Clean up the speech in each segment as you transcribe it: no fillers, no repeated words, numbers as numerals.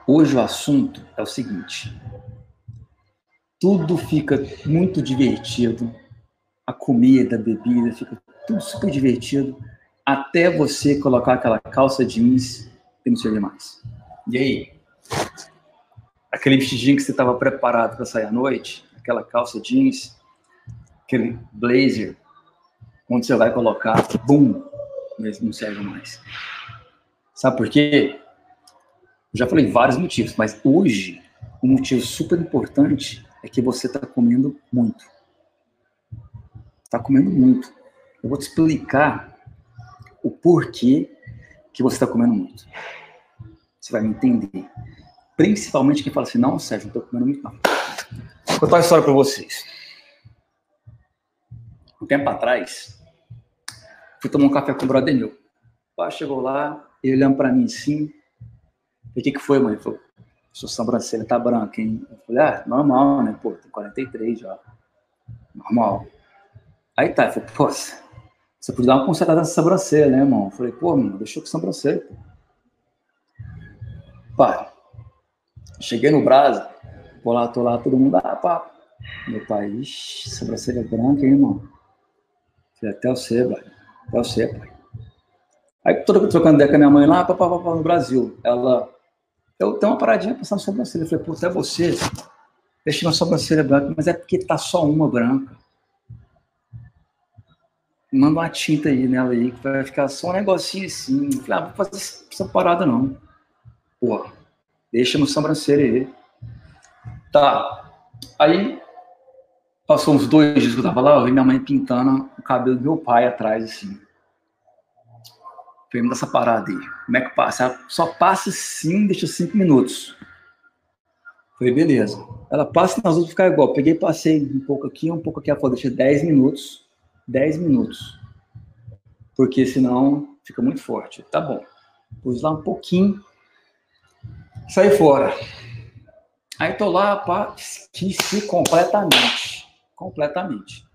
Hoje o assunto é o seguinte: tudo fica muito divertido, a comida, a bebida, fica tudo super divertido, até você colocar aquela calça jeans e não sei mais. E aí? Aquele vestidinho que você estava preparado para sair à noite, aquela calça jeans, aquele blazer, onde você vai colocar, bum, não serve mais. Sabe por quê? Eu já falei vários motivos, mas hoje, um motivo super importante é que você está comendo muito. Está comendo muito. Eu vou te explicar o porquê que você está comendo muito. Você vai me entender. Principalmente quem fala assim, não, Sérgio, não estou comendo muito, não. Vou contar uma história para vocês. Um tempo atrás, fui tomar um café com o brother meu. O pai chegou lá, ele olhando para mim assim, o que foi, mãe? Ele falou, sua sobrancelha tá branca, hein? Eu falei, normal, né? Pô, tem 43 já. Normal. Aí tá, eu falei, pô, você podia dar uma consertada nessa sobrancelha, né, irmão? Eu falei, pô, mano, deixou com sobrancelha, pô. Pai, cheguei no Brasa, tô lá, todo mundo, pá. Meu pai, ixi, sobrancelha branca, hein, irmão? Falei, até você, pai. Até você, pai. Aí, trocando ideia com a minha mãe lá, no Brasil. Eu tenho uma paradinha passando sobrancelha. Eu falei, pô, até você, deixa uma sobrancelha branca, mas é porque tá só uma branca. Manda uma tinta aí nela aí, que vai ficar só um negocinho assim. Eu falei, vou fazer essa parada não. Pô, deixa uma sobrancelha aí. Tá. Aí, passou uns 2 dias que eu tava lá, eu vi minha mãe pintando o cabelo do meu pai atrás, assim. Falei, dessa parada aí. Como é que passa? Ela só passa assim, deixa 5 minutos. Falei, beleza. Ela passa nas outras ficar igual. Peguei, passei um pouco aqui. Ela falou, deixa 10 minutos. 10 minutos. Porque senão fica muito forte. Tá bom. Pus lá um pouquinho. Saí fora. Aí tô lá, pá, esqueci completamente. Completamente.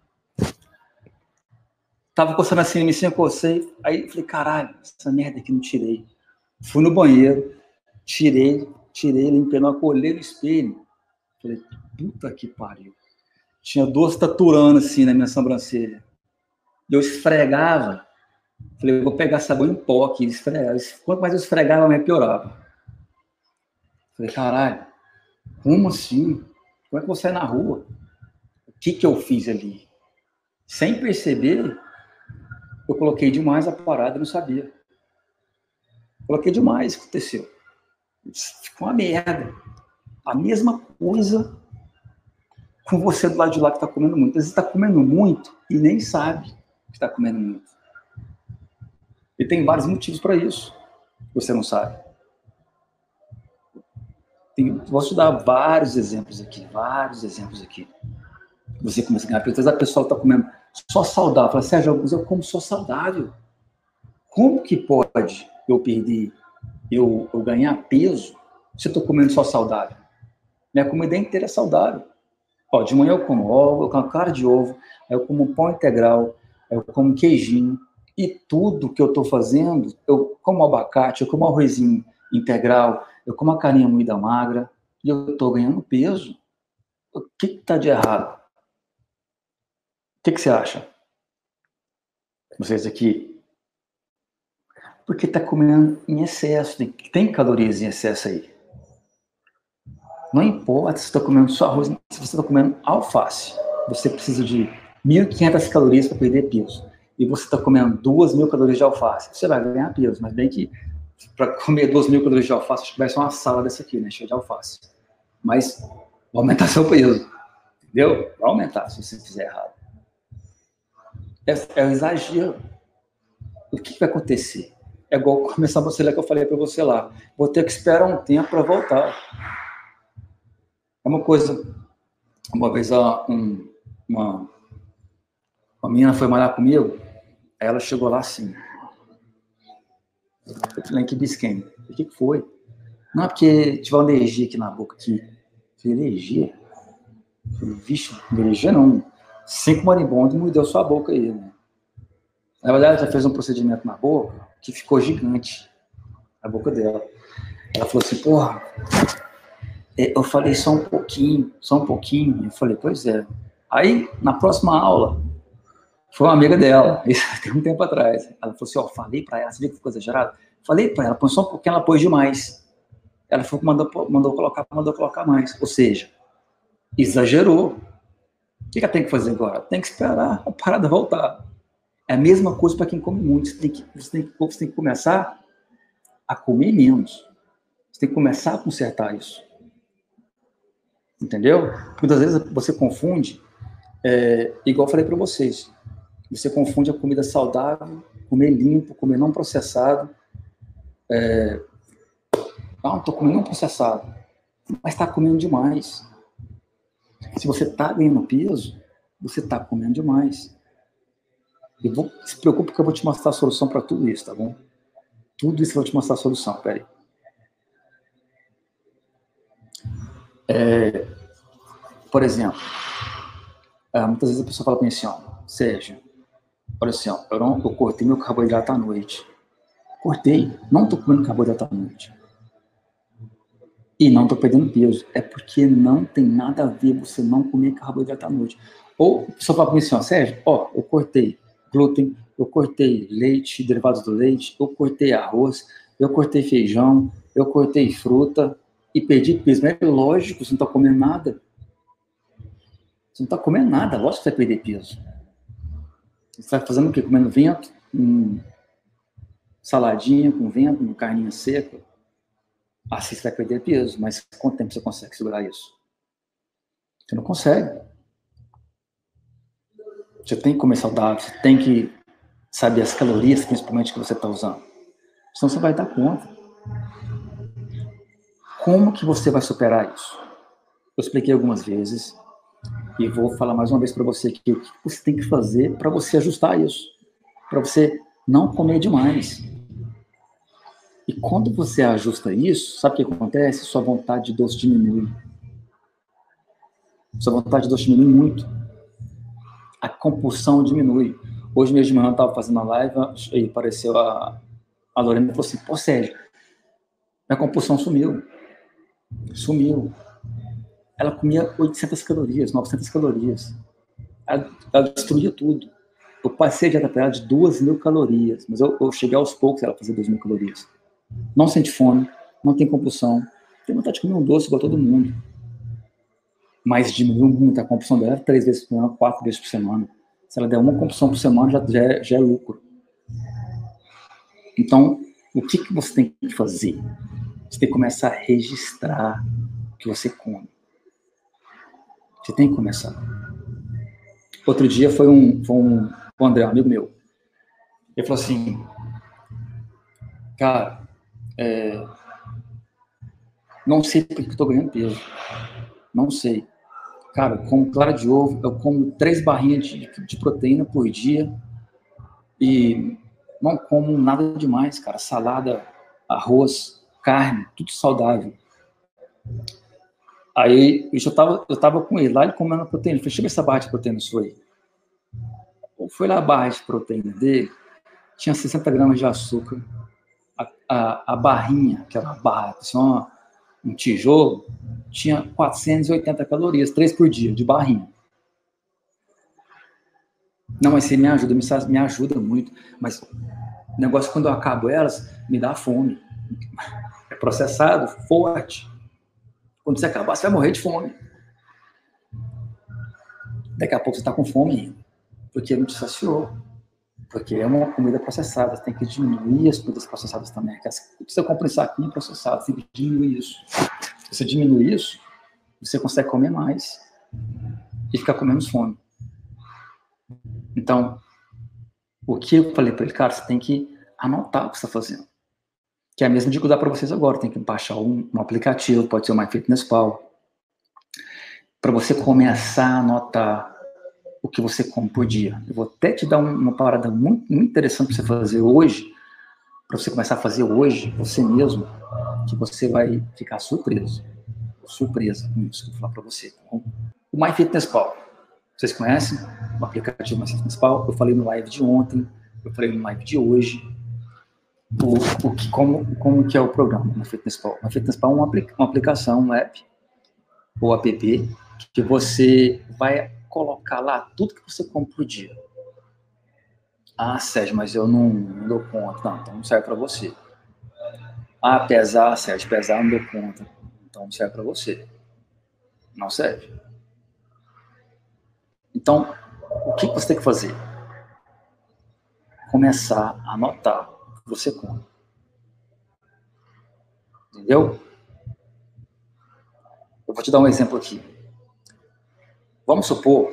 Tava coçando assim, me cocei. Aí falei, caralho, essa merda aqui não tirei. Fui no banheiro, tirei, limpei, não acolhei no espelho. Falei, puta que pariu. Tinha 2 taturanas assim na minha sobrancelha. E eu esfregava. Falei, eu vou pegar sabão em pó aqui, esfregava. Quanto mais eu esfregava, mais piorava. Falei, caralho, como assim? Como é que eu vou sair na rua? O que eu fiz ali? Sem perceber, eu coloquei demais a parada e não sabia. Coloquei demais, aconteceu. Ficou uma merda. A mesma coisa com você do lado de lá que está comendo muito. Às vezes está comendo muito e nem sabe que está comendo muito. E tem vários motivos para isso. Você não sabe. Vou te dar vários exemplos aqui. Você começa a ganhar peso. Às vezes a pessoa está comendo só saudável. Fala, Sérgio, eu como só saudável. Como que pode eu perder, eu ganhar peso se eu estou comendo só saudável? Minha comida inteira é saudável. Ó, de manhã eu como ovo, eu como clara de ovo, aí eu como pão integral, aí eu como queijinho, e tudo que eu estou fazendo, eu como abacate, eu como arrozinho integral, eu como a carninha moída magra, e eu estou ganhando peso. O que está de errado? O que você acha? Vocês aqui? Porque está comendo em excesso, tem calorias em excesso aí. Não importa se você está comendo só arroz, se você está comendo alface, você precisa de 1.500 calorias para perder peso. E você está comendo 2.000 calorias de alface, você vai ganhar peso. Mas bem que para comer 2.000 calorias de alface, acho que vai ser uma salada dessa aqui, né? Cheia de alface. Mas vai aumentar seu peso. Entendeu? Vai aumentar se você fizer errado. É um exagero. O que vai acontecer? É igual começar a sobrancelha que eu falei para você lá. Vou ter que esperar um tempo para voltar. É uma coisa. Uma vez uma menina foi malhar comigo, aí ela chegou lá assim. Eu falei, que bisquem? O que foi? Não, é porque tive uma alergia aqui na boca. Aqui. Falei, alergia? Falei, vixe, alergia não. 5 marimbondos mordeu sua boca aí, né? Na verdade, ela já fez um procedimento na boca que ficou gigante. A boca dela. Ela falou assim, porra, eu falei só um pouquinho. Eu falei, pois é. Aí, na próxima aula, foi uma amiga dela, isso tem um tempo atrás. Ela falou assim, falei pra ela, você viu que ficou exagerado? Falei pra ela, põe só um pouquinho, ela pôs demais. Ela falou que mandou colocar mais. Ou seja, exagerou. O que ela tem que fazer agora? Tem que esperar a parada voltar. É a mesma coisa para quem come muito. Você tem que começar a comer menos. Você tem que começar a consertar isso. Entendeu? Muitas vezes você confunde, igual eu falei para vocês, você confunde a comida saudável, comer limpo, comer não processado. Não estou comendo não processado, mas está comendo demais. Se você está ganhando peso, você está comendo demais. Se preocupe que eu vou te mostrar a solução para tudo isso, tá bom? Tudo isso eu vou te mostrar a solução, peraí. Por exemplo, muitas vezes a pessoa fala para mim assim, Sérgio, olha assim, eu cortei meu carboidrato à noite. Cortei, não estou comendo carboidrato à noite. E não estou perdendo peso. É porque não tem nada a ver você não comer carboidrato à noite. Ou a pessoa fala para mim assim, Sérgio, eu cortei glúten, eu cortei leite, derivados do leite, eu cortei arroz, eu cortei feijão, eu cortei fruta e perdi peso. Mas é lógico, você não está comendo nada. Você não está comendo nada, lógico que você vai perder peso. Você está fazendo o quê? Comendo vento, saladinha com vento, com carninha seca. Assim você vai perder peso, mas quanto tempo você consegue segurar isso? Você não consegue. Você tem que comer saudável, você tem que saber as calorias, principalmente, que você está usando. Senão você vai dar conta. Como que você vai superar isso? Eu expliquei algumas vezes e vou falar mais uma vez para você aqui o que você tem que fazer para você ajustar isso, para você não comer demais. E quando você ajusta isso, sabe o que acontece? Sua vontade de doce diminui. Sua vontade de doce diminui muito. A compulsão diminui. Hoje mesmo de manhã eu estava fazendo a live e apareceu a Lorena e falou assim, pô, Sérgio, minha compulsão sumiu. Sumiu. Ela comia 800 calorias, 900 calorias. Ela destruía tudo. Eu passei a dieta para ela de 2.000 calorias, mas eu cheguei aos poucos ela fazia 2.000 calorias. Não sente fome, não tem compulsão, tem vontade de comer um doce igual todo mundo. Mas diminuiu muito a compulsão dela, 3 vezes por semana, 4 vezes por semana. Se ela der uma compulsão por semana, já é lucro. Então, o que você tem que fazer? Você tem que começar a registrar o que você come. Você tem que começar. Outro dia foi um André, um amigo meu. Ele falou assim, cara, não sei porque eu estou ganhando peso. Não sei. Cara, eu como clara de ovo, eu como 3 barrinhas de proteína por dia e não como nada demais, cara. Salada, arroz, carne, tudo saudável. Aí eu tava com ele lá, ele comendo a proteína. Ele falou, deixa eu ver essa barra de proteína sua aí. Foi lá a barra de proteína dele, tinha 60 gramas de açúcar. A barrinha, que era uma barra, só um tijolo, tinha 480 calorias, 3 por dia, de barrinha. Não, mas você me ajuda muito. Mas o negócio, quando eu acabo elas, me dá fome. É processado, forte. Quando você acabar, você vai morrer de fome. Daqui a pouco você está com fome ainda. Porque não te saciou. Porque é uma comida processada. Você tem que diminuir as comidas processadas também. Você compra em saquinho processado, você tem que diminuir isso. Se você diminui isso, você consegue comer mais. E ficar com menos fome. Então, o que eu falei para ele, cara, você tem que anotar o que você está fazendo. Que é a mesma dica que eu vou dar para vocês agora. Tem que baixar um aplicativo, pode ser o MyFitnessPal, para você começar a anotar o que você come por dia. Eu vou até te dar uma parada muito, muito interessante para você fazer hoje, para você começar a fazer hoje, você mesmo, que você vai ficar surpresa com isso que eu vou falar para você. Tá bom? O MyFitnessPal. Vocês conhecem o aplicativo MyFitnessPal? Eu falei no live de ontem, eu falei no live de hoje. como que é o programa na FitnessPal? A FitnessPal é uma aplicação, um app, ou app, que você vai colocar lá tudo que você compra por dia. Ah, Sérgio, mas eu não dou conta. Não, então não serve para você. Ah, pesar, Sérgio, pesar não dou conta. Então não serve para você. Não serve. Então, o que você tem que fazer? Começar a anotar o que você come. Entendeu? Eu vou te dar um exemplo aqui. Vamos supor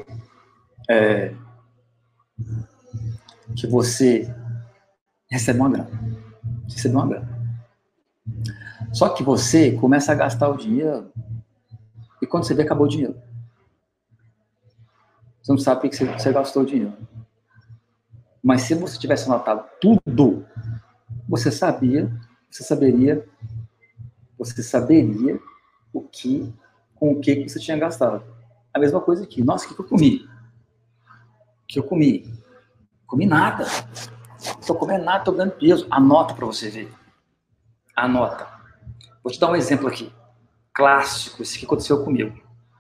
que você recebe uma grana. Recebe uma grana. Só que você começa a gastar o dinheiro e quando você vê, acabou o dinheiro. Você não sabe por que você gastou o dinheiro. Mas se você tivesse anotado tudo, você saberia com o que você tinha gastado. A mesma coisa aqui. Nossa, o que eu comi? O que eu comi? Comi nada. Não estou comendo nada, estou ganhando peso. Anota para você ver. Anota. Vou te dar um exemplo aqui. Clássico, isso que aconteceu comigo.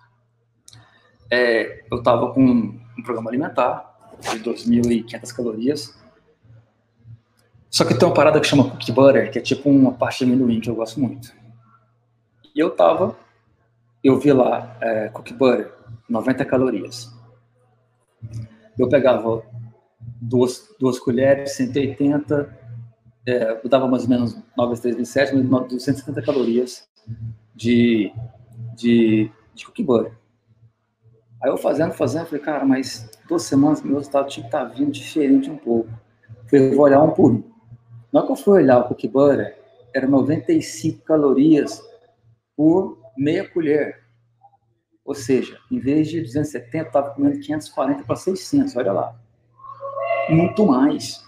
Eu estava com um programa alimentar de 2.500 calorias. Só que tem uma parada que chama cookie butter, que é tipo uma parte de amendoim que eu gosto muito. E eu vi lá, cookie butter, 90 calorias. Eu pegava duas colheres, 180, eu dava mais ou menos 9 vezes 3 vezes 7, 270 calorias de cookie butter. Aí eu fazendo, falei, cara, mas 2 semanas meu resultado tinha que estar vindo diferente um pouco. Falei, eu vou olhar um por um. Na hora que eu fui olhar o cookie butter, era 95 calorias por meia colher. Ou seja, em vez de 270, eu estava comendo 540 para 600, olha lá. Muito mais.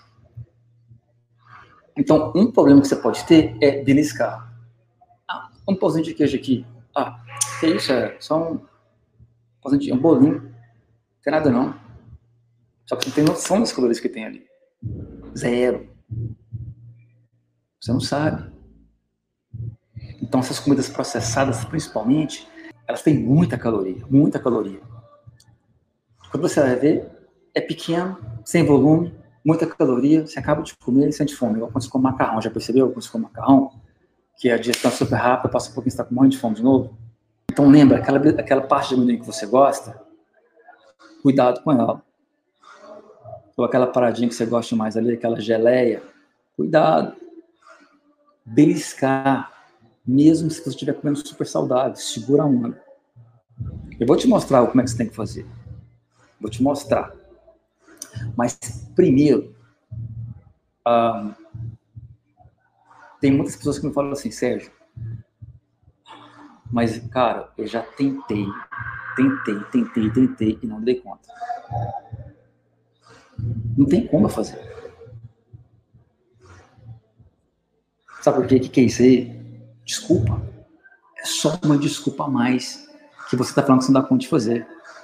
Então, um problema que você pode ter é beliscar. Ah, um pãozinho de queijo aqui. Ah, que isso? É só um pãozinho de um bolinho. Não tem nada não. Só que você não tem noção das calorias que tem ali. Zero. Você não sabe. Então, essas comidas processadas, principalmente, elas têm muita caloria. Muita caloria. Quando você vai ver, é pequeno, sem volume, muita caloria, você acaba de comer e sente fome. Igual quando você come macarrão, já percebeu? Quando você come macarrão, que a digestão é super rápida, passa um pouquinho, você está com um monte de fome de novo. Então lembra, aquela parte de amendoim que você gosta, cuidado com ela. Ou aquela paradinha que você gosta mais ali, aquela geleia, cuidado. Beliscar, mesmo se você estiver comendo super saudável, segura a onda. Eu vou te mostrar como é que você tem que fazer. Vou te mostrar. Mas primeiro, tem muitas pessoas que me falam assim, Sérgio, mas, cara, eu já tentei e não dei conta. Não tem como eu fazer. Sabe por quê? O que é isso aí? Desculpa. É só uma desculpa a mais que você está falando que você não dá conta de fazer.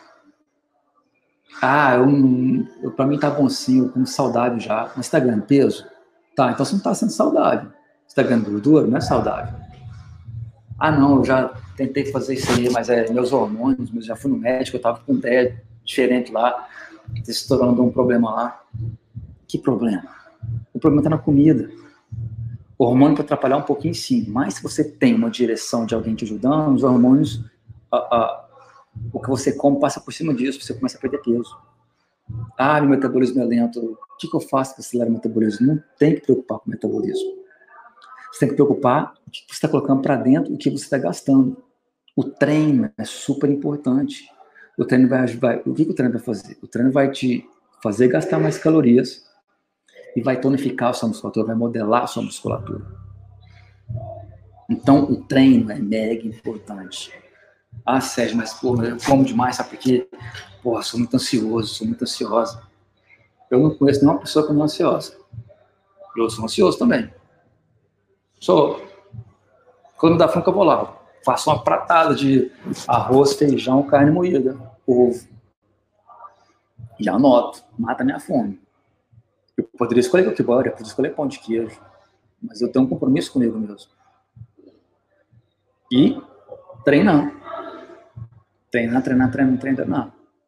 Ah, pra mim tá bom sim, eu como saudável já. Mas você tá ganhando peso? Tá, então você não tá sendo saudável. Você tá ganhando gordura? Não é saudável. Ah, não, eu já tentei fazer isso aí, mas meus hormônios, eu já fui no médico, eu tava com ideia diferente lá, estourando um problema lá. Que problema? O problema tá na comida. O hormônio pode atrapalhar um pouquinho sim, mas se você tem uma direção de alguém te ajudando, os hormônios, o que você come passa por cima disso, você começa a perder peso. Ah, meu metabolismo é lento. O que eu faço para acelerar o metabolismo? Não tem que preocupar com o metabolismo. Você tem que preocupar com o que você está colocando para dentro e o que você está gastando. O treino é super importante. O treino o que o treino vai fazer? O treino vai te fazer gastar mais calorias e vai tonificar a sua musculatura, vai modelar a sua musculatura. Então, o treino é mega importante. Ah, Sérgio, mas pô, eu como demais, sabe por quê? Pô, sou muito ansioso, sou muito ansiosa. Eu não conheço nenhuma pessoa que não é ansiosa. Eu sou ansioso também. Quando dá fome, eu vou lá. Faço uma pratada de arroz, feijão, carne moída, ovo. Já anoto, mata minha fome. Eu poderia escolher cookie butter, eu poderia escolher pão de queijo. mas eu tenho um compromisso comigo mesmo. E treinar. Treinar.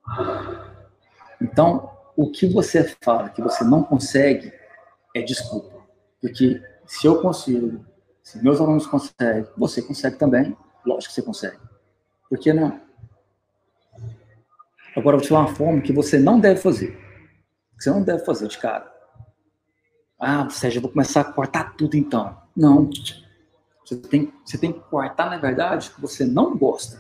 Então, o que você fala que você não consegue é desculpa. Porque se eu consigo, se meus alunos conseguem, você consegue também. Lógico que você consegue. Por que não? Agora, eu vou te falar uma forma que você não deve fazer. Você não deve fazer de cara. Ah, Sérgio, eu vou começar a cortar tudo então. Não. Você tem que cortar, na verdade, o que você não gosta.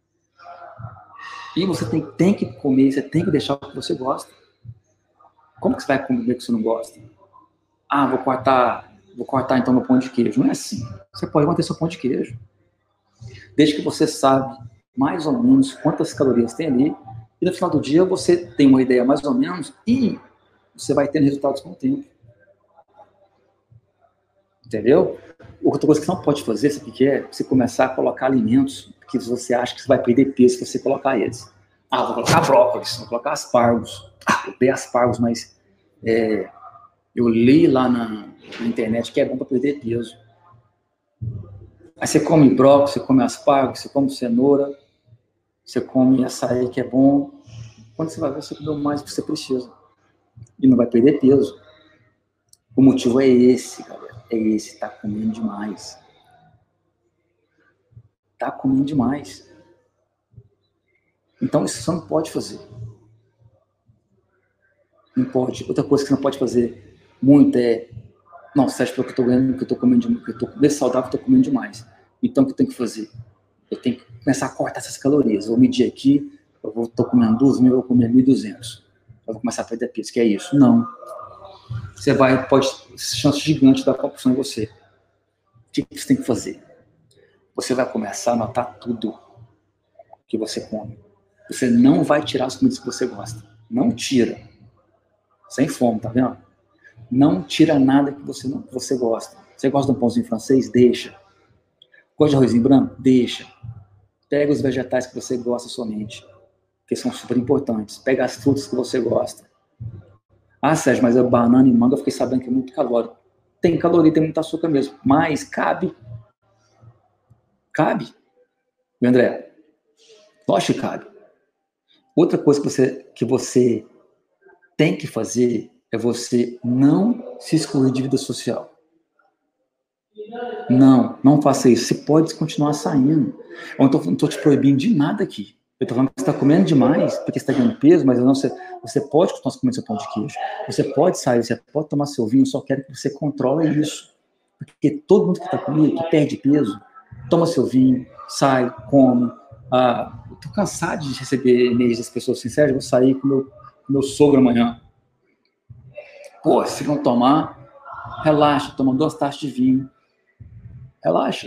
E você tem que comer, você tem que deixar o que você gosta. Como que você vai comer o que você não gosta? Ah, vou cortar então meu pão de queijo. Não é assim. Você pode manter seu pão de queijo. Desde que você sabe mais ou menos quantas calorias tem ali. E no final do dia você tem uma ideia mais ou menos e você vai tendo resultados com o tempo. Entendeu? Outra coisa que você não pode fazer, sabe o que é? Você começar a colocar alimentos que você acha que você vai perder peso se você colocar eles. Ah, vou colocar brócolis, vou colocar aspargos. Ah, eu tenho aspargos, mas eu li lá na internet que é bom para perder peso. Aí você come brócolis, você come aspargos, você come cenoura, você come açaí, que é bom. Quando você vai ver, você comeu mais do que você precisa. E não vai perder peso. O motivo é esse, galera. É esse, tá comendo demais. Tá comendo demais. Então, isso você não pode fazer. Não pode. Outra coisa que você não pode fazer muito é... Não, você acha que eu tô ganhando, que eu tô comendo demais, que eu tô desse saudável, que eu tô comendo demais. Então, o que eu tenho que fazer? Eu tenho que começar a cortar essas calorias. Eu vou medir aqui, tô comendo 2.000, eu vou comer 1.200. Eu vou começar a perder peso, que é isso. Não. Você pode chance gigante da corrupção em você. O que você tem que fazer? Você vai começar a anotar tudo que você come. Você não vai tirar as comidas que você gosta. Não tira. Sem fome, tá vendo? Não tira nada que você gosta. Você gosta de um pãozinho francês? Deixa. Gosta de arrozinho branco? Deixa. Pega os vegetais que você gosta somente, que são super importantes. Pega as frutas que você gosta. Ah, Sérgio, mas a banana e manga eu fiquei sabendo que é muito calórico. Tem caloria, tem muito açúcar mesmo, mas cabe. Cabe. E André, lógico que cabe. Outra coisa que você tem que fazer é você não se excluir de vida social. Não faça isso. Você pode continuar saindo. Eu não estou te proibindo de nada aqui. Eu estou falando que você está comendo demais, porque você está ganhando peso, mas você pode continuar comendo seu pão de queijo. Você pode sair, você pode tomar seu vinho, eu só quero que você controle isso. Porque todo mundo que está comigo, que perde peso, toma seu vinho, sai, come. Eu estou cansado de receber e-mails das pessoas assim, Sérgio, eu vou sair com meu sogro amanhã. Pô, se não tomar, relaxa, toma 2 taças de vinho. Relaxa.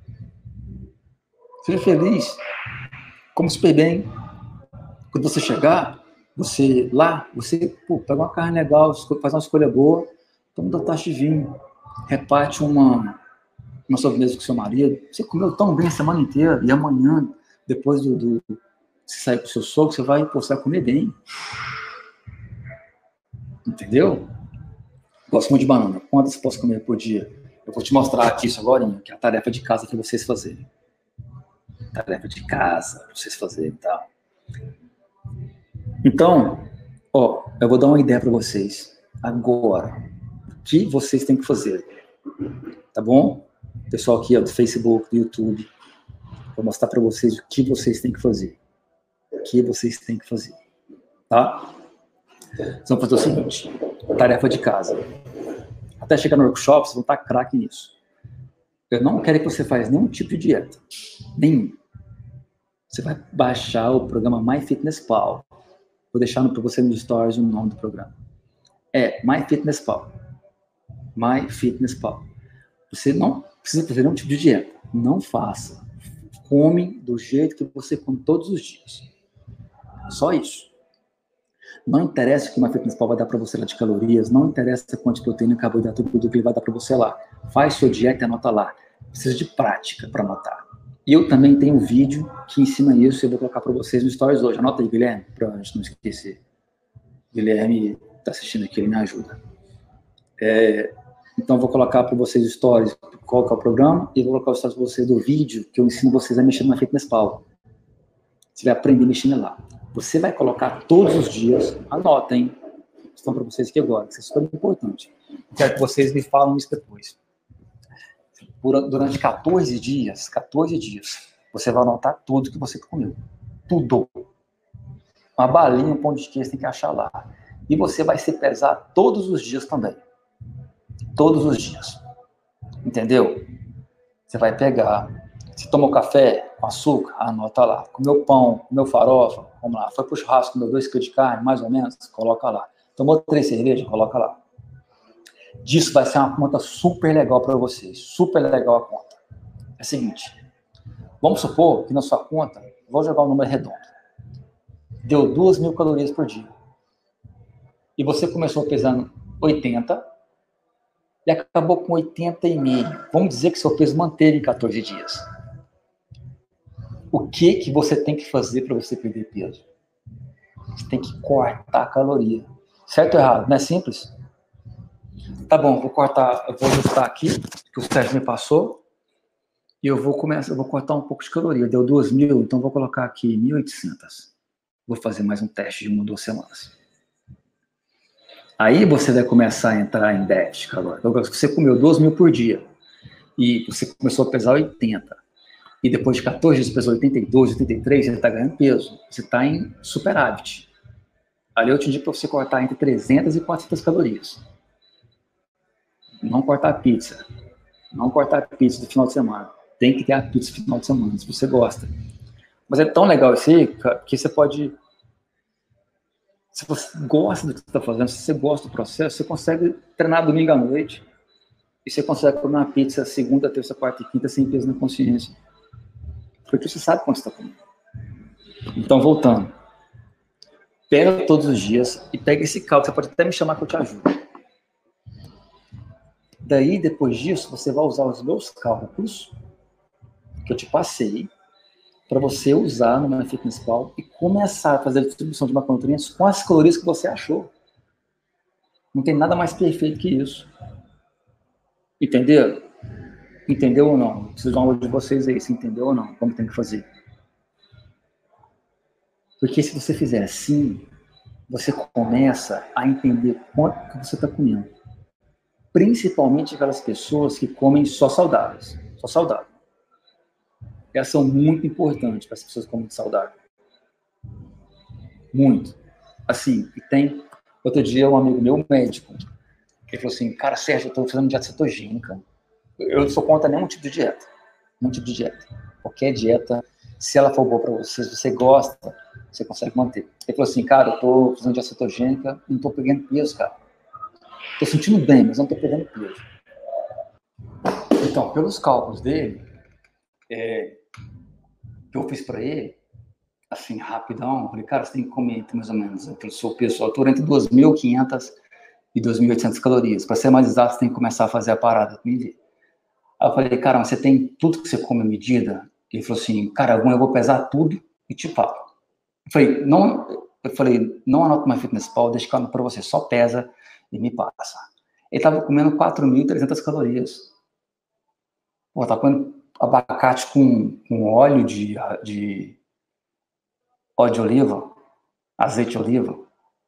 Seja feliz. Come super bem. Quando você chegar, você pega uma carne legal, faz uma escolha boa, toma 2 taças de vinho, reparte uma sobremesa com seu marido. Você comeu tão bem a semana inteira, e amanhã, depois de você sair com o seu sogro, você vai comer bem. Entendeu? Gosto muito de banana. Quantas você posso comer por dia? Eu vou te mostrar aqui isso agora, que é a tarefa de casa para vocês fazerem. Tarefa de casa para vocês fazerem e tal. Então, eu vou dar uma ideia para vocês. Agora, o que vocês têm que fazer? Tá bom? Pessoal aqui do Facebook, do YouTube, vou mostrar para vocês o que vocês têm que fazer. O que vocês têm que fazer. Tá? Vocês vão fazer o seguinte. Tarefa de casa. Até chegar no workshop, vocês vão estar craque nisso. Eu não quero que você faça nenhum tipo de dieta. Nenhum. Você vai baixar o programa MyFitnessPal. Vou deixar para você nos stories o nome do programa. É MyFitnessPal. MyFitnessPal. Você não precisa fazer nenhum tipo de dieta. Não faça. Come do jeito que você come todos os dias. Só isso. Não interessa o que o MyFitnessPal vai dar para você lá de calorias, não interessa quanto proteína e carboidrato tudo que ele vai dar para você lá. Faz sua dieta e anota lá. Precisa de prática para anotar. E eu também tenho um vídeo que ensina isso, eu vou colocar para vocês no Stories hoje. Anota aí, Guilherme, para a gente não esquecer. Guilherme está assistindo aqui, ele me ajuda. Então, eu vou colocar para vocês stories qual que é o programa e vou colocar os stories para vocês do vídeo que eu ensino vocês a mexer no MyFitnessPal. Você vai aprender mexendo lá. Você vai colocar todos os dias, anotem, estão para vocês aqui agora, isso é super importante. Quero que vocês me falem isso depois. Durante 14 dias, você vai anotar tudo que você comeu. Tudo. Uma balinha, um pão de queijo, tem que achar lá. E você vai se pesar todos os dias também. Todos os dias. Entendeu? Você vai pegar, você tomou café com açúcar, anota lá. Comeu pão, comeu farofa, vamos lá. Foi pro churrasco, comeu 2 quilos de carne, mais ou menos, coloca lá. Tomou 3 cervejas, coloca lá. Disso vai ser uma conta super legal para vocês. Super legal a conta. É o seguinte, vamos supor que na sua conta, vou jogar um número redondo, deu 2.000 calorias por dia. E você começou pesando 80 e acabou com 80,5. Vamos dizer que seu peso manteve em 14 dias. O que você tem que fazer para você perder peso? Você tem que cortar a caloria. Certo ou errado? Não é simples? Tá bom, vou ajustar aqui, que o Sérgio me passou, e eu vou cortar um pouco de caloria. Deu 2.000, então vou colocar aqui 1.800. Vou fazer mais um teste de 1 ou 2 semanas. Aí você vai começar a entrar em déficit calórico. Então, se você comeu 2.000 por dia e você começou a pesar 80, e depois de 14 dias pesou 82, 83, você está ganhando peso. Você está em superávit. Ali eu te indico para você cortar entre 300 e 400 calorias. Não cortar a pizza. Não cortar a pizza do final de semana. Tem que ter a pizza no final de semana, se você gosta. Mas é tão legal isso aí, que você pode... Se você gosta do que você está fazendo, se você gosta do processo, você consegue treinar domingo à noite e você consegue comer uma pizza segunda, terça, quarta e quinta sem peso na consciência. Porque você sabe quanto você está comendo. Então, voltando. Pega todos os dias e pega esse cálculo. Você pode até me chamar que eu te ajudo. Daí, depois disso, você vai usar os meus cálculos que eu te passei para você usar no MyFitnessPal e começar a fazer a distribuição de macronutrientes com as calorias que você achou. Não tem nada mais perfeito que isso. Entendeu? Entendeu ou não? Preciso dar uma olhada de vocês aí, se entendeu ou não, como tem que fazer. Porque se você fizer assim, você começa a entender quanto que você está comendo. Principalmente aquelas pessoas que comem só saudáveis. Só saudável. Elas são muito importantes para as pessoas que comem saudável. Muito. Assim, e tem... Outro dia, um amigo meu, médico, ele falou assim, cara, Sérgio, eu estou fazendo dieta cetogênica. Eu não sou contra nenhum tipo de dieta. Nenhum tipo de dieta. Qualquer dieta, se ela for boa para você, se você gosta, você consegue manter. Ele falou assim, cara, eu estou fazendo dieta cetogênica, não estou pegando peso, cara. Estou sentindo bem, mas não estou pegando peso. Então, pelos cálculos dele, que eu fiz para ele, assim, rapidão, eu falei, cara, você tem que comer mais ou menos, eu sou pessoal, estou entre 2.500 e 2.800 calorias. Para ser mais exato, você tem que começar a fazer a parada com medir. Aí eu falei, cara, você tem tudo que você come em medida? Ele falou assim, cara, eu vou pesar tudo e te falo. Eu falei, não anota no MyFitnessPal, deixa que eu anoto para você, só pesa e me passa. Ele estava comendo 4.300 calorias. Pô, tá comendo abacate com óleo de oliva, azeite de oliva.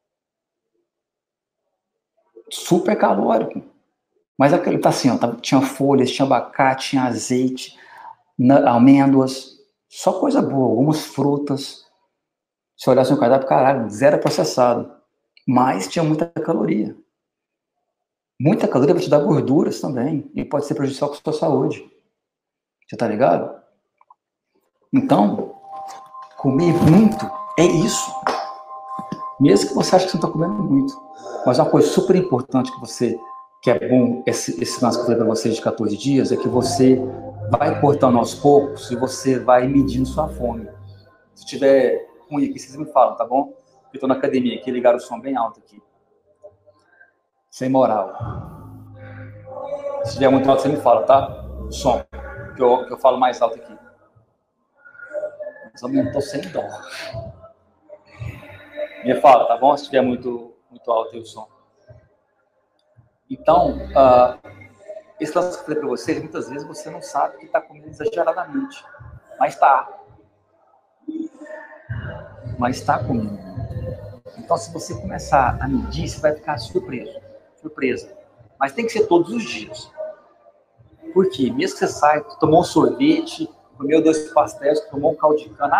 Super calórico. Mas ele tá assim, ó, tinha folhas, tinha abacate, tinha azeite, amêndoas, só coisa boa, algumas frutas. Se olhasse no cardápio, caralho, zero processado. Mas tinha muita caloria. Muita caloria vai te dar gorduras também, e pode ser prejudicial para a sua saúde. Você tá ligado? Então, comer muito é isso. Mesmo que você ache que você não está comendo muito. Mas uma coisa super importante que é bom, esse lance que eu falei para vocês de 14 dias, é que você vai cortando aos poucos e você vai medindo sua fome. Se tiver ruim aqui, vocês me falam, tá bom? Eu estou na academia aqui, ligaram o som bem alto aqui. Sem moral. Se tiver muito alto, você me fala, tá? O som, que eu falo mais alto aqui. Mas eu não estou sem dó. Me fala, tá bom? Se tiver muito alto aí o som. Então, esse lance que eu falei para vocês, muitas vezes você não sabe que está comendo exageradamente, mas está. Mas está comendo. Então, se você começar a medir, você vai ficar surpresa. Mas tem que ser todos os dias. Por quê? Mesmo que você saia, tomou um sorvete, comeu 2 pastéis, tomou um caldo de cana,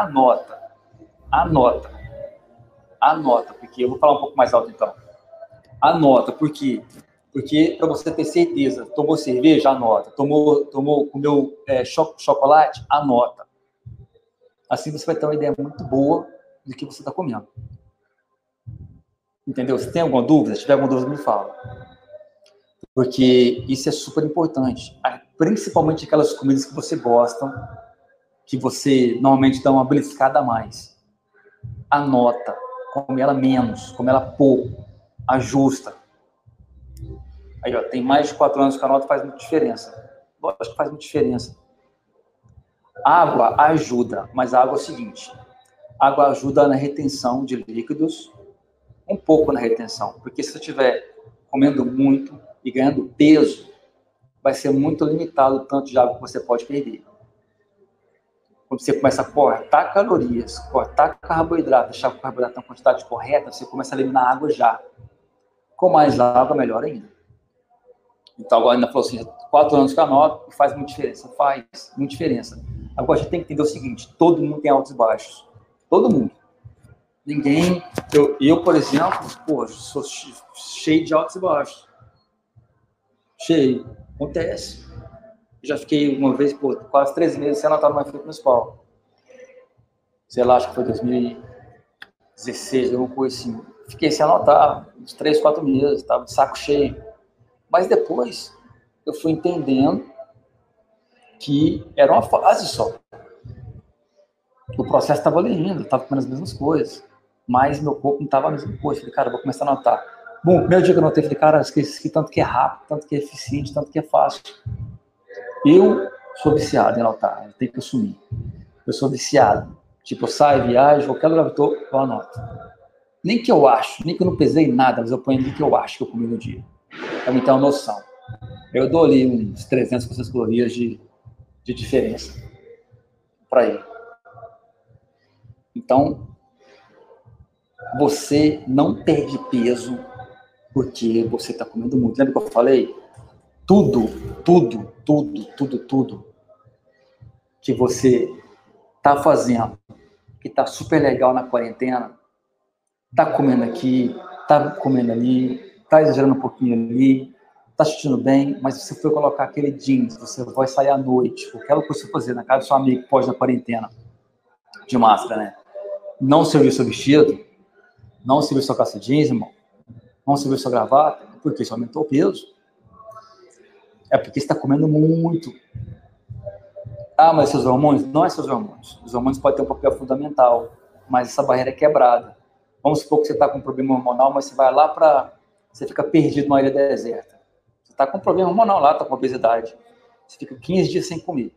anota, porque eu vou falar um pouco mais alto então. Anota, por quê? Porque para você ter certeza, tomou cerveja, anota. Comeu chocolate, anota. Assim você vai ter uma ideia muito boa do que você está comendo. Entendeu? Se tem alguma dúvida, se tiver alguma dúvida, me fala. Porque isso é super importante. Principalmente aquelas comidas que você gosta, que você normalmente dá uma beliscada a mais. Anota. Come ela menos, come ela pouco. Ajusta. Aí, ó, tem mais de 4 anos que a nota faz muita diferença. Lógico que faz muita diferença. Água ajuda, mas a água é o seguinte. Água ajuda na retenção de líquidos, um pouco na retenção. Porque se você estiver comendo muito e ganhando peso, vai ser muito limitado o tanto de água que você pode perder. Quando você começa a cortar calorias, cortar carboidrato, deixar o carboidrato na quantidade correta, você começa a eliminar água já. Com mais água, melhor ainda. Então, agora ainda falou assim, 4 anos que anota, faz muita diferença. Faz muita diferença. Agora, a gente tem que entender o seguinte, todo mundo tem altos e baixos. Todo mundo. Ninguém... Eu por exemplo, sou cheio de altos e baixos. Cheio. Acontece. Já fiquei uma vez, quase 3 meses sem anotar no MyFitnessPal. Sei lá, acho que foi 2016, alguma coisa assim. Fiquei sem anotar, uns 3, 4 meses, estava de saco cheio. Mas depois eu fui entendendo que era uma fase só. O processo estava ali indo, estava comendo as mesmas coisas, mas meu corpo não estava a mesma coisa. Falei, cara, eu vou começar a anotar. Bom, o primeiro dia que eu anotei, falei, cara, esqueci tanto que é rápido, tanto que é eficiente, tanto que é fácil. Eu sou viciado em anotar, eu tenho que assumir. Eu sou viciado. Tipo, eu saio, viajo, qualquer lugar que eu anoto. Nem que eu acho, nem que eu não pesei nada, mas eu ponho nem que eu acho que eu comi no dia. Para mim ter uma noção. Eu dou ali uns 300, 400 calorias de diferença para ele. Então, você não perde peso porque você está comendo muito. Lembra que eu falei? Tudo que você está fazendo, que está super legal na quarentena, está comendo aqui, está comendo ali, está exagerando um pouquinho ali, está sentindo bem, mas você foi colocar aquele jeans, você vai sair à noite, aquela coisa que você fazer na casa do seu amigo pós da quarentena, de máscara, né? Não serviu seu vestido, não serviu sua calça jeans, irmão, não serviu sua gravata, porque isso aumentou o peso. É porque você está comendo muito. Ah, mas seus hormônios? Não é seus hormônios. Os hormônios podem ter um papel fundamental, mas essa barreira é quebrada. Vamos supor que você está com um problema hormonal, mas você vai lá para... Você fica perdido numa ilha deserta. Você está com um problema hormonal lá, está com obesidade. Você fica 15 dias sem comer.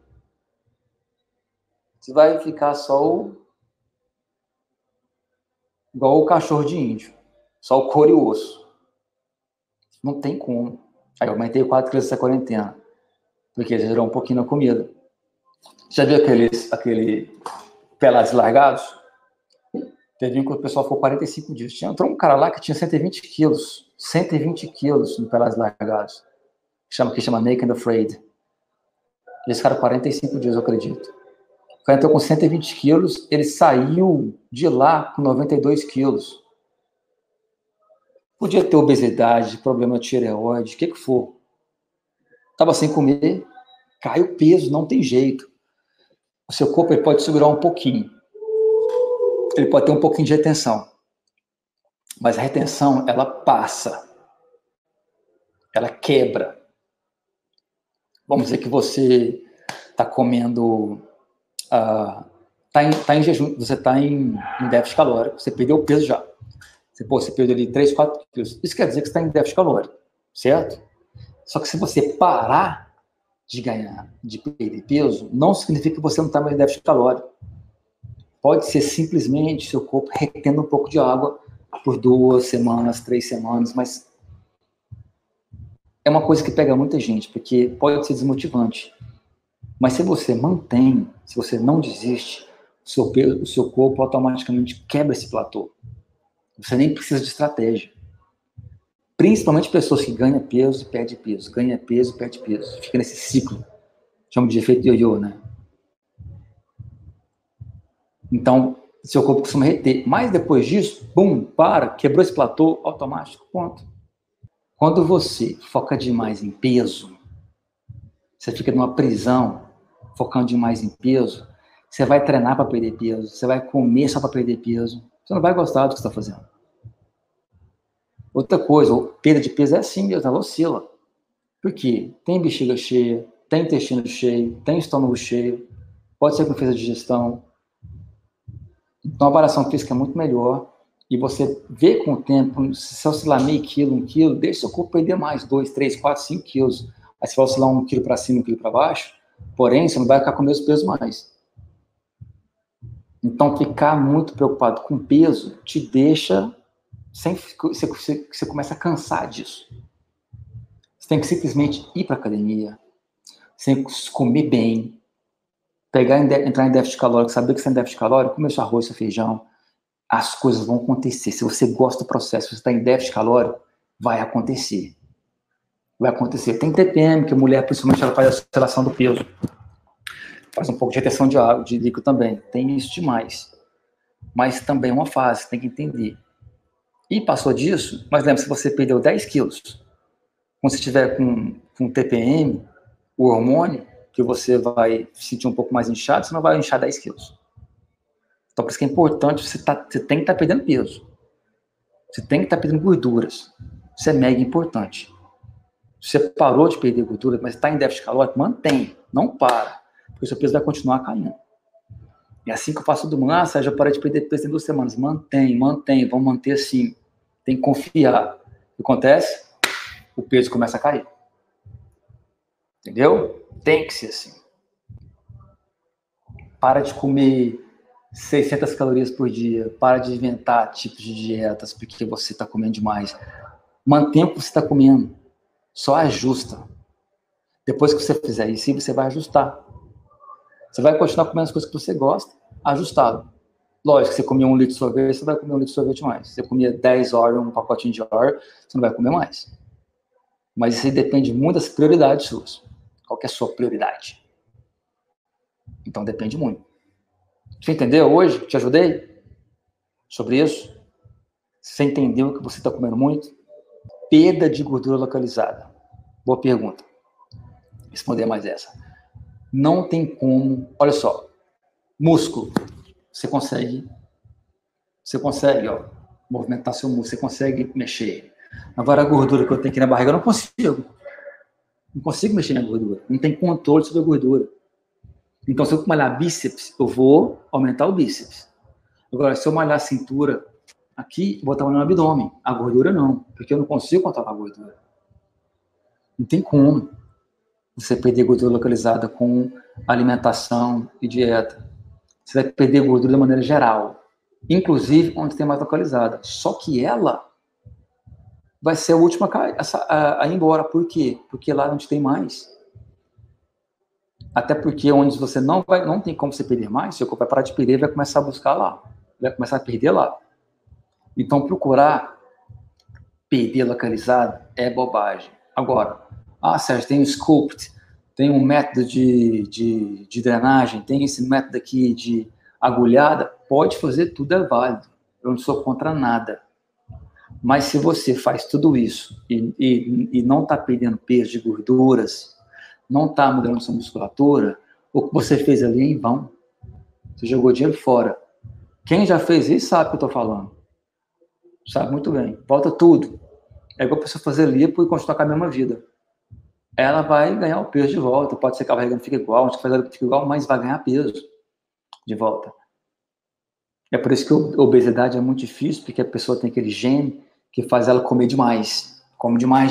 Você vai ficar só igual o cachorro de índio. Só o couro e o osso. Não tem como. Aí eu aumentei 4 quilos essa quarentena. Porque exagerou um pouquinho na comida. Já viu aquele pelados largados? Teve um que o pessoal ficou 45 dias. Entrou um cara lá que tinha 120 quilos. 120 quilos no pelados largados. Que chama Naked and Afraid. Esse cara 45 dias, eu acredito. O cara entrou com 120 quilos, ele saiu de lá com 92 quilos. Podia ter obesidade, problema de tireoide, o que for. Tava sem comer, cai o peso, não tem jeito. O seu corpo ele pode segurar um pouquinho. Ele pode ter um pouquinho de retenção. Mas a retenção, ela passa. Ela quebra. Vamos dizer que você está comendo... Tá em jejum, você está em déficit calórico, você perdeu o peso já. Você perdeu ali 3, 4 quilos. Isso quer dizer que você está em déficit calórico, certo? Só que se você parar de perder peso, não significa que você não está mais em déficit calórico. Pode ser simplesmente seu corpo retendo um pouco de água por 2 semanas, 3 semanas, mas é uma coisa que pega muita gente, porque pode ser desmotivante. Mas se você mantém, se você não desiste, o seu corpo automaticamente quebra esse platô. Você nem precisa de estratégia. Principalmente pessoas que ganham peso e perdem peso, ganha peso e perde peso. Fica nesse ciclo. Chama de efeito ioiô, né? Então, seu corpo costuma reter. Mas depois disso, bum, quebrou esse platô automático, ponto. Quando você foca demais em peso, você fica numa prisão, focando demais em peso, você vai treinar para perder peso, você vai comer só para perder peso, você não vai gostar do que você está fazendo. Outra coisa, perda de peso é assim mesmo, ela oscila. Por quê? Tem bexiga cheia, tem intestino cheio, tem estômago cheio, pode ser que não fez a digestão. Então a variação física é muito melhor. E você vê com o tempo, se oscilar meio quilo, 1 quilo, deixa seu corpo perder mais, 2, 3, 4, 5 quilos. Aí você vai oscilar 1 quilo para cima, 1 quilo para baixo, porém, você não vai ficar com o mesmo peso mais. Então, ficar muito preocupado com peso te deixa, você começa a cansar disso. Você tem que simplesmente ir para a academia, você tem que comer bem, entrar em déficit calórico, saber que você está em déficit calórico, comer seu arroz, seu feijão, as coisas vão acontecer. Se você gosta do processo, se você está em déficit calórico, vai acontecer. Vai acontecer. Tem TPM, que a mulher, principalmente, ela faz a oscilação do peso. Faz um pouco de retenção de água, de líquido também. Tem isso demais. Mas também é uma fase, tem que entender. E passou disso, mas lembra, se você perdeu 10 quilos, quando você estiver com TPM, o hormônio, que você vai sentir um pouco mais inchado, você não vai inchar 10 quilos. Então, por isso que é importante, você tem que estar perdendo peso. Você tem que estar perdendo gorduras. Isso é mega importante. Se você parou de perder gordura, mas está em déficit calórico, mantém, não para, porque o seu peso vai continuar caindo. É assim que eu faço todo mundo. Sérgio, eu parei de perder peso em 2 semanas. Mantém, vamos manter assim. Tem que confiar. O que acontece? O peso começa a cair. Entendeu? Tem que ser assim. Para de comer 600 calorias por dia. Para de inventar tipos de dietas porque você está comendo demais. Mantém o que você está comendo. Só ajusta. Depois que você fizer isso, você vai ajustar. Você vai continuar comendo as coisas que você gosta, ajustado. Lógico, você comia 1 litro de sorvete, você vai comer 1 litro de sorvete mais. Você comia 10 Oreo, um pacotinho de Oreo, você não vai comer mais. Mas isso aí depende muito das prioridades suas. Qual que é a sua prioridade? Então depende muito. Você entendeu hoje? Te ajudei? Sobre isso? Você entendeu que você está comendo muito? Perda de gordura localizada. Boa pergunta. Responder mais essa. Não tem como... Olha só. Músculo. Você consegue, ó, movimentar seu músculo, você consegue mexer. Agora a gordura que eu tenho aqui na barriga, eu não consigo. Não consigo mexer na gordura. Não tem controle sobre a gordura. Então, se eu malhar bíceps, eu vou aumentar o bíceps. Agora, se eu malhar a cintura aqui, eu vou estar malhando o abdômen. A gordura não, porque eu não consigo controlar a gordura. Não tem como você perder gordura localizada com alimentação e dieta. Você vai perder gordura de maneira geral, inclusive onde tem mais localizada. Só que ela vai ser a última a ir embora. Por quê? Porque lá onde tem mais. Até porque onde você não tem como você perder mais, seu corpo vai parar de perder e vai começar a buscar lá. Vai começar a perder lá. Então, procurar perder localizado é bobagem. Agora, Sérgio, tem o Sculpt, tem um método de drenagem, tem esse método aqui de agulhada, pode fazer, tudo é válido. Eu não sou contra nada. Mas se você faz tudo isso e não está perdendo peso de gorduras, não está mudando sua musculatura, o que você fez ali é em vão. Você jogou dinheiro fora. Quem já fez isso sabe o que eu estou falando. Sabe muito bem. Volta tudo. É igual a pessoa fazer lipo e continuar com a mesma vida. Ela vai ganhar o peso de volta. Pode ser que a barriga não fique igual, a gente fica igual, mas vai ganhar peso de volta. É por isso que a obesidade é muito difícil, porque a pessoa tem aquele gene que faz ela comer demais. Come demais.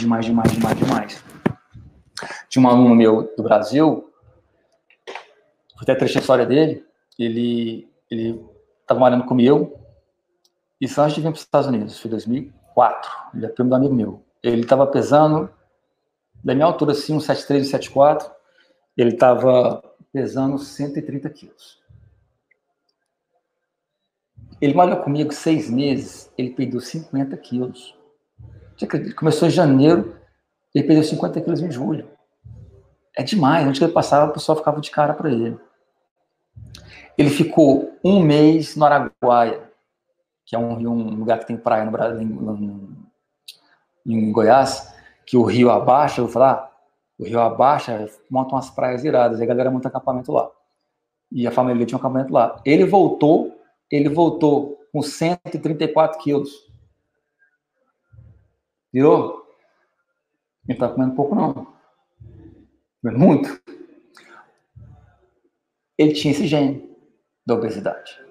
Tinha um aluno meu do Brasil, até trechei a história dele, ele estava morando comigo, isso antes de vir para os Estados Unidos, foi em 2004, ele é primo do amigo meu. Ele estava pesando Da minha altura, assim, um 1,73, 1,74, ele estava pesando 130 quilos. Ele malhou comigo 6 meses, ele perdeu 50 quilos. Começou em janeiro, ele perdeu 50 quilos em julho. É demais, onde ele passava, o pessoal ficava de cara para ele. Ele ficou 1 mês no Araguaia, que é um lugar que tem praia no Brasil, em Goiás, que o rio abaixa, eu vou falar, o rio abaixa, monta umas praias iradas, e a galera monta acampamento lá. E a família tinha um acampamento lá. Ele voltou com 134 quilos. Virou? Ele não tá comendo pouco, não. Comendo muito. Ele tinha esse gene da obesidade.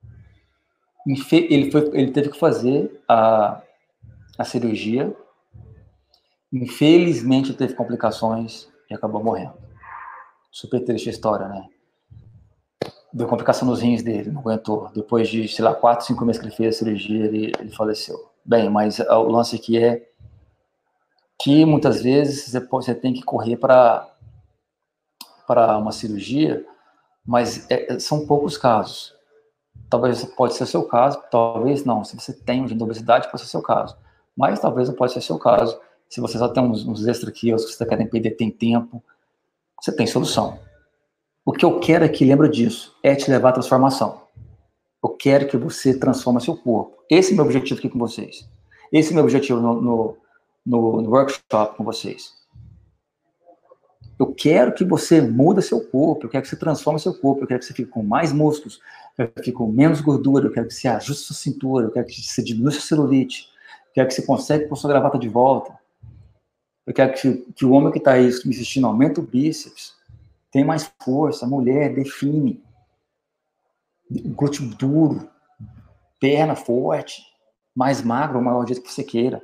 Ele teve que fazer a cirurgia. Infelizmente, teve complicações e acabou morrendo. Super triste a história, né? Deu complicação nos rins dele, não aguentou. Depois de, sei lá, 4, 5 meses que ele fez a cirurgia, ele faleceu. Bem, mas o lance aqui é que muitas vezes você tem que correr para uma cirurgia, mas são poucos casos. Talvez pode ser seu caso, talvez não. Se você tem um gene de obesidade, pode ser seu caso. Mas talvez não pode ser seu caso. Se você só tem uns extra quilos que você quer perder, tem tempo, você tem solução. O que eu quero aqui, lembra disso, é te levar à transformação. Eu quero que você transforme seu corpo. Esse é o meu objetivo aqui com vocês. Esse é o meu objetivo no workshop com vocês. Eu quero que você mude seu corpo, eu quero que você transforme seu corpo, eu quero que você fique com mais músculos, eu quero que você fique com menos gordura, eu quero que você ajuste sua cintura, eu quero que você diminua sua celulite, eu quero que você consiga pôr sua gravata de volta, eu quero que o homem que está aí me assistindo aumente o bíceps, tenha mais força, a mulher define, glúteo duro, perna forte, mais magro, o maior jeito que você queira.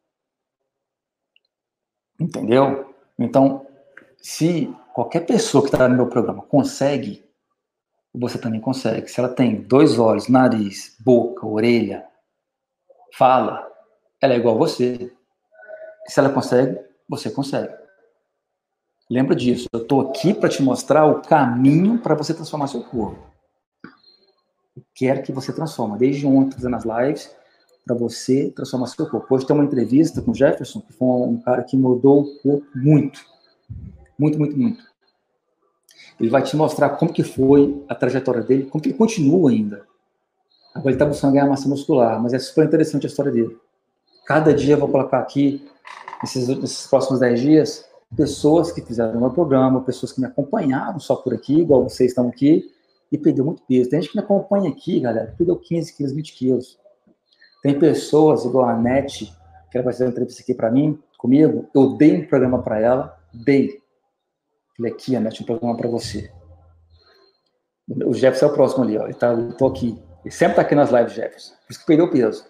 Entendeu? Então, se qualquer pessoa que está no meu programa consegue, você também consegue. Se ela tem 2 olhos, nariz, boca, orelha, fala, ela é igual a você. Se ela consegue, você consegue. Lembra disso. Eu estou aqui para te mostrar o caminho para você transformar seu corpo. Eu quero que você transforme. Desde ontem, fazendo as lives, para você transformar seu corpo. Hoje tem uma entrevista com o Jefferson, que foi um cara que mudou o corpo muito. Muito, muito, muito. Ele vai te mostrar como que foi a trajetória dele, como que ele continua ainda. Agora ele está buscando ganhar massa muscular, mas é super interessante a história dele. Cada dia eu vou colocar aqui, nesses próximos 10 dias, pessoas que fizeram o meu programa, pessoas que me acompanharam só por aqui, igual vocês estão aqui, e perdeu muito peso. Tem gente que me acompanha aqui, galera, que perdeu 15 quilos, 20 quilos. Tem pessoas, igual a Nete, que ela vai fazer uma entrevista aqui para mim, comigo, eu dei um programa para ela, dei. Falei, aqui, Nete, um programa para você. O Jefferson é o próximo ali, ó. Eu tô aqui. Ele sempre tá aqui nas lives, Jefferson. Por isso que perdeu peso.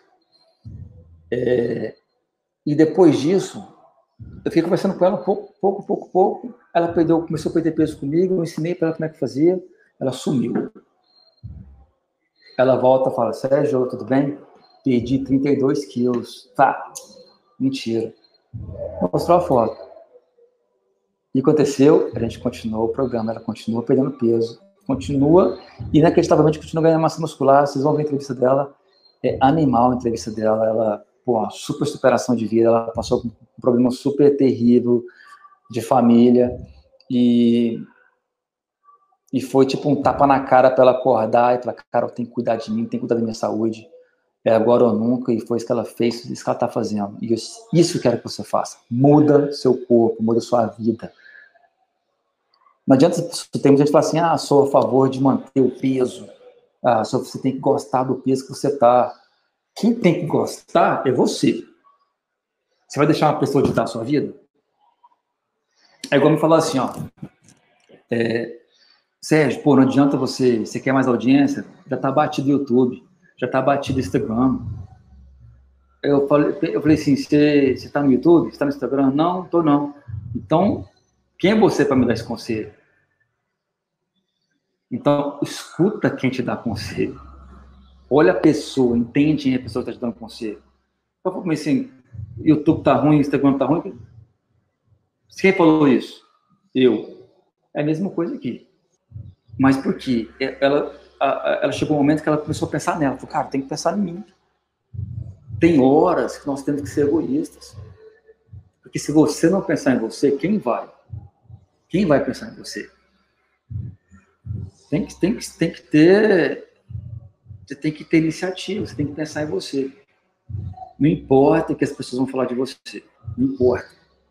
E depois disso, eu fiquei conversando com ela pouco. Ela começou a perder peso comigo, eu ensinei para ela como é que fazia, ela sumiu. Ela volta e fala, Sérgio, tudo bem? Perdi 32 quilos. Tá, mentira. Vou mostrar a foto. E aconteceu, a gente continuou o programa, ela continua perdendo peso, continua, inacreditavelmente continua ganhando massa muscular. Vocês vão ver a entrevista dela, é animal a entrevista dela, ela, pô, super superação de vida, ela passou por um problema super terrível de família, e foi tipo um tapa na cara para ela acordar e falar, cara, eu tenho que cuidar de mim, tenho que cuidar da minha saúde, é agora ou nunca, e foi isso que ela fez, isso que ela está fazendo, e isso eu quero que você faça, muda seu corpo, muda sua vida. Não adianta ter muita gente que fala assim, sou a favor de manter o peso, você tem que gostar do peso que você está. Quem tem que gostar é você. Você vai deixar uma pessoa ditar a sua vida? É igual me falar assim, Sérgio, pô, não adianta você quer mais audiência, já tá batido o YouTube, já tá batido o Instagram. Eu falei assim, você tá no YouTube? Você tá no Instagram? Não, tô não. Então, quem é você para me dar esse conselho? Então, escuta quem te dá conselho. Olha a pessoa, entende quem é a pessoa que está te dando conselho. Eu falei assim, YouTube tá ruim, Instagram tá ruim. Quem falou isso? Eu. É a mesma coisa aqui. Mas por quê? Ela chegou um momento que ela começou a pensar nela. Falou, cara, tem que pensar em mim. Tem horas que nós temos que ser egoístas. Porque se você não pensar em você, quem vai? Quem vai pensar em você? Tem que ter... Você tem que ter iniciativa, você tem que pensar em você. Não importa o que as pessoas vão falar de você. Não importa.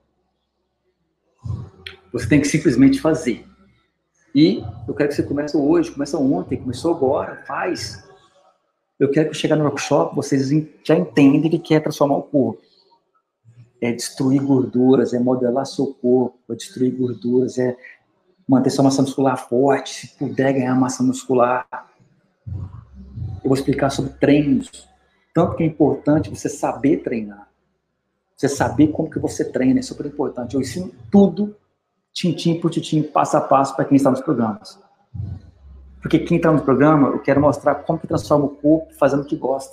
Você tem que simplesmente fazer. E eu quero que você comece hoje, começa ontem, começou agora, faz. Eu quero que chegar no workshop, vocês já entendem que é transformar o corpo. É destruir gorduras, é modelar seu corpo, é destruir gorduras, é manter sua massa muscular forte, se puder ganhar massa muscular. Eu vou explicar sobre treinos. Tanto que é importante você saber treinar. Você saber como que você treina, é super importante. Eu ensino tudo, tintim por tintim, passo a passo, para quem está nos programas. Porque quem está no programa, eu quero mostrar como que transforma o corpo fazendo o que gosta.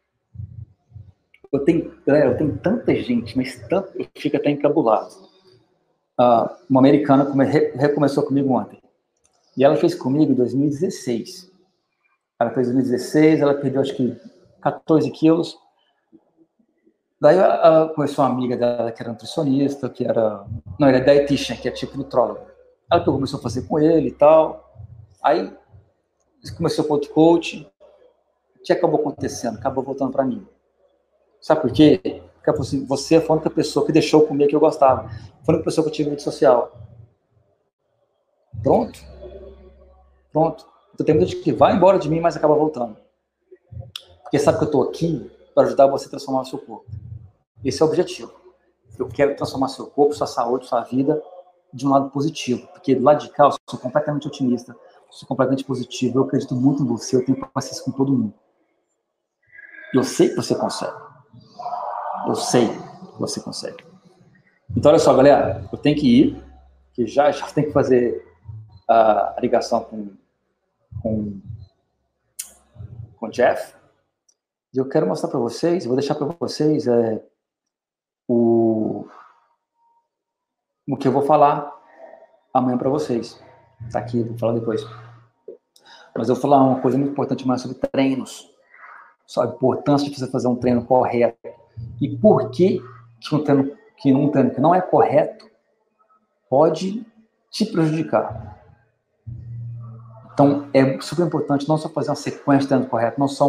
Galera, eu tenho tanta gente, mas tanto, eu fico até encabulado. Uma americana recomeçou comigo ontem. E ela fez comigo em 2016. Ela fez em 2016, ela perdeu acho que 14 quilos. Daí ela conheceu uma amiga dela que era nutricionista, que era... Não, ele é dietitian, que é tipo nutrólogo. Ela começou a fazer com ele e tal. Aí começou com outro coach. O que acabou acontecendo? Acabou voltando para mim. Sabe por quê? Porque ela falou assim, você foi a única pessoa que deixou comer que eu gostava. Foi a única pessoa que eu tive rede social. Pronto. Então tem muita gente que vai embora de mim, mas acaba voltando. Porque sabe que eu estou aqui para ajudar você a transformar o seu corpo. Esse é o objetivo. Eu quero transformar seu corpo, sua saúde, sua vida de um lado positivo. Porque do lado de cá eu sou completamente otimista, sou completamente positivo, eu acredito muito em você, eu tenho paciência com todo mundo. Eu sei que você consegue. Eu sei que você consegue. Então, olha só, galera, eu tenho que ir, que já tenho que fazer a ligação com o Jeff. E eu quero mostrar para vocês, vou deixar para vocês o que eu vou falar amanhã para vocês. Tá aqui, vou falar depois. Mas eu vou falar uma coisa muito importante mais sobre treinos. Só a importância de você fazer um treino correto. E por que um treino que não é correto pode te prejudicar. Então, é super importante não só fazer uma sequência de treino correto, não só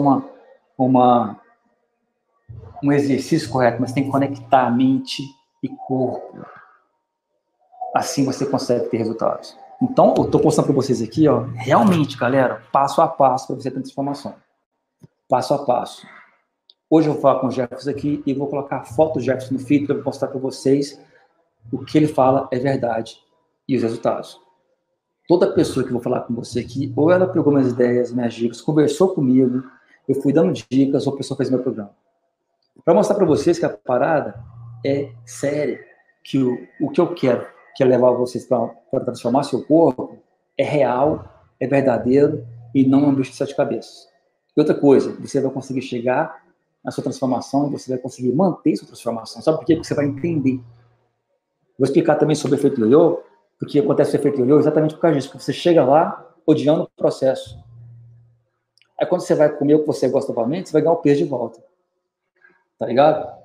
um exercício correto, mas tem que conectar mente e corpo. Assim você consegue ter resultados. Então, eu estou postando para vocês aqui, ó, realmente, galera, passo a passo para você ter transformação. Passo a passo. Hoje eu vou falar com o Jefferson aqui e vou colocar a foto do Jefferson no feed para mostrar para vocês o que ele fala é verdade e os resultados. Toda pessoa que eu vou falar com você aqui, ou ela pegou minhas ideias, minhas dicas, conversou comigo, eu fui dando dicas, ou a pessoa fez meu programa. Para mostrar para vocês que a parada é séria, que o que eu quero, que é levar vocês para transformar seu corpo, é real, é verdadeiro e não é um bicho de sete cabeças. E outra coisa, você vai conseguir chegar na sua transformação e você vai conseguir manter sua transformação. Sabe por quê? Porque você vai entender. Vou explicar também sobre o efeito ioiô, porque acontece o efeito ioiô exatamente por causa disso, porque você chega lá odiando o processo. Aí quando você vai comer o que você gosta novamente, você vai ganhar o peso de volta. Tá ligado?